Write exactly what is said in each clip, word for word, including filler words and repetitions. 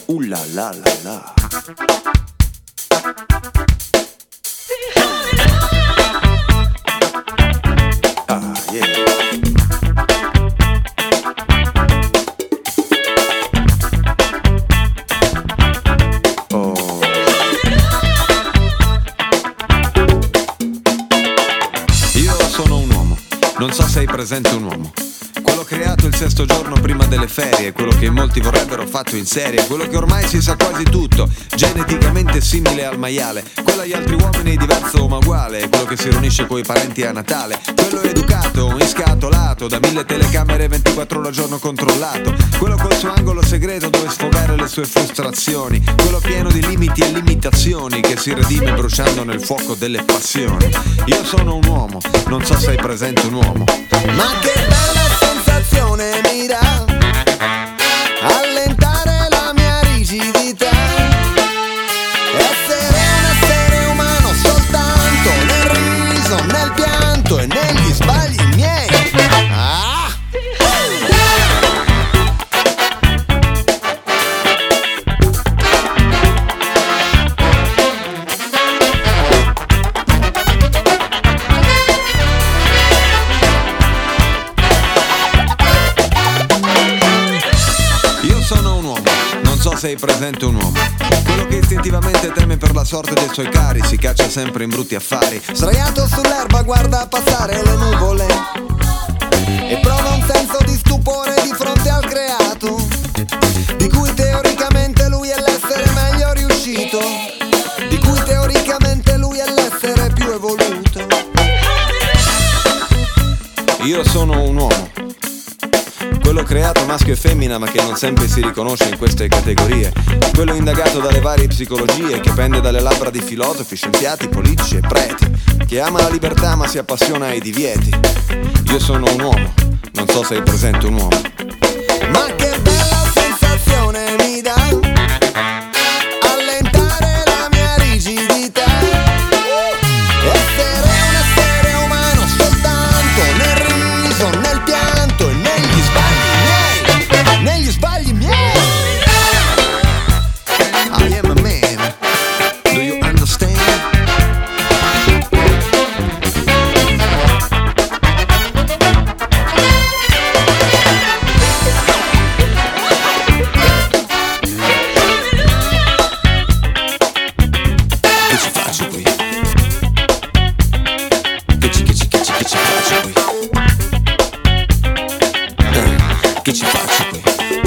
Ooh la la la la. Ah, yeah. Oh. Io sono un uomo, non so se hai presente un uomo. Quello creato il sesto giorno prima delle ferie, quello che molti vorrebbero fatto in serie, quello che ormai si sa quasi tutto, geneticamente simile al maiale, quello agli altri uomini diverso ma uguale, quello che si riunisce coi parenti a Natale, quello educato, inscatolato, da mille telecamere ventiquattro ore al giorno controllato, quello col suo angolo segreto dove sfogare le sue frustrazioni, quello pieno di limiti e limitazioni che si redime bruciando nel fuoco delle passioni. Io sono un uomo, non so se hai presente un uomo. Ma che bella sensazione mi dà allentare la mia rigidità, essere un essere umano soltanto nel riso, nel pianto e negli sbagli miei. Ah! Sei presente un uomo, quello che istintivamente teme per la sorte dei suoi cari, si caccia sempre in brutti affari, sdraiato sull'erba guarda passare le nuvole e prova un senso di stupore di fronte al creato, di cui teoricamente lui è l'essere meglio riuscito, di cui teoricamente lui è l'essere più evoluto. Io sono un uomo, quello creato maschio e femmina ma che non sempre si riconosce in queste categorie, quello indagato dalle varie psicologie, che pende dalle labbra di filosofi, scienziati, politici e preti, che ama la libertà ma si appassiona ai divieti. Io sono un uomo, non so se hai presente un uomo. Ma che bella sensazione mi dà allentare la mia rigidità, essere un essere umano soltanto nel riso, nel pianto e negli sbagli miei, negli sbagli miei. I am a man, do you understand? Che ci faccio qui? Che ci, che ci, che ci, che ci faccio qui? Eh, che ci faccio qui?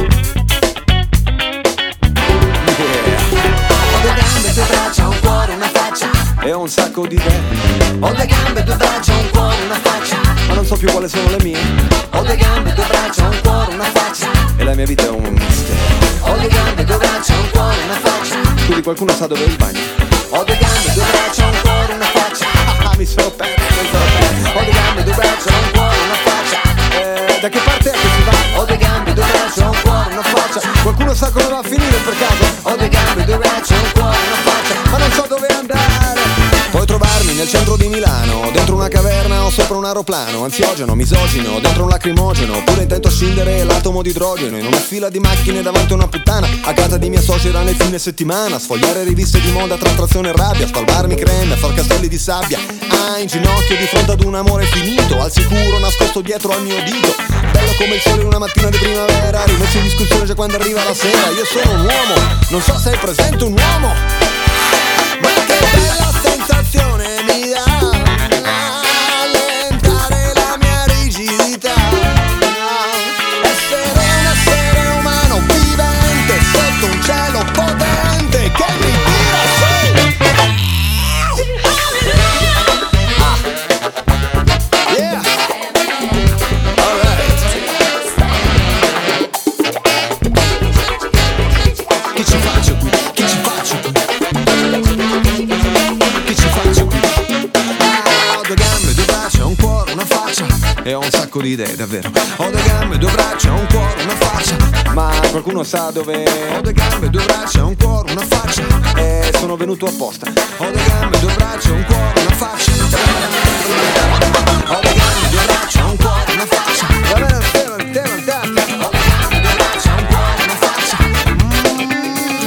Due braccia, un cuore, una faccia, E ho un sacco di idee, ho due gambe, due braccia, un cuore, una faccia, ma non so più quali sono le mie, ho due gambe, due braccia, un cuore, una faccia, e la mia vita è un mistero. ho due gambe, due braccia, un cuore, una faccia, Quindi qualcuno sa dove è il bagno? ho due gambe, due braccia, un cuore, una faccia, Ah, mi sono perso, mi sono perso. ho due gambe, due braccia, un cuore, una faccia, Eh, da che parte è che si va? ho due gambe, due braccia, un cuore, una faccia, Qualcuno sa come va a finire per caso? ho due gambe, due braccia, un cuore, una faccia, Ma non so dove andare. Puoi trovarmi nel centro di Milano, dentro una caverna o sopra un aeroplano, ansiogeno, misogino, dentro un lacrimogeno, oppure intento a scindere l'atomo di idrogeno in una fila di macchine davanti a una puttana, a casa di mia suocera nel fine settimana, sfogliare riviste di moda tra trazione e rabbia, spalmarmi creme, far castelli di sabbia, ah, in ginocchio di fronte ad un amore finito, al sicuro nascosto dietro al mio dito, bello come il sole in una mattina di primavera, rimesso in discussione già quando arriva la sera. Io sono un uomo, non so se hai presente un uomo. ma che bella sensazione mi dà allentare la mia rigidità, essere un essere umano vivente sotto un cielo potente che mi tira su. Ah. Yeah. All right. Che ci faccio qui? Che ci faccio qui? Che ci faccio qui? Ah, ho due gambe, due braccia, un cuore, una faccia, e ho un sacco di idee, davvero. Ho due gambe, due braccia, un cuore, una faccia, ma qualcuno sa dove? Ho due gambe, due braccia, un cuore, una faccia, e sono venuto apposta. Ho due gambe, due braccia, un cuore, una faccia. Ho due gambe, due braccia, un cuore, una faccia. Va bene, te, te, te, te. Ho due gambe, due braccia, un cuore, una faccia. Mm.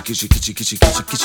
kici kici kici kici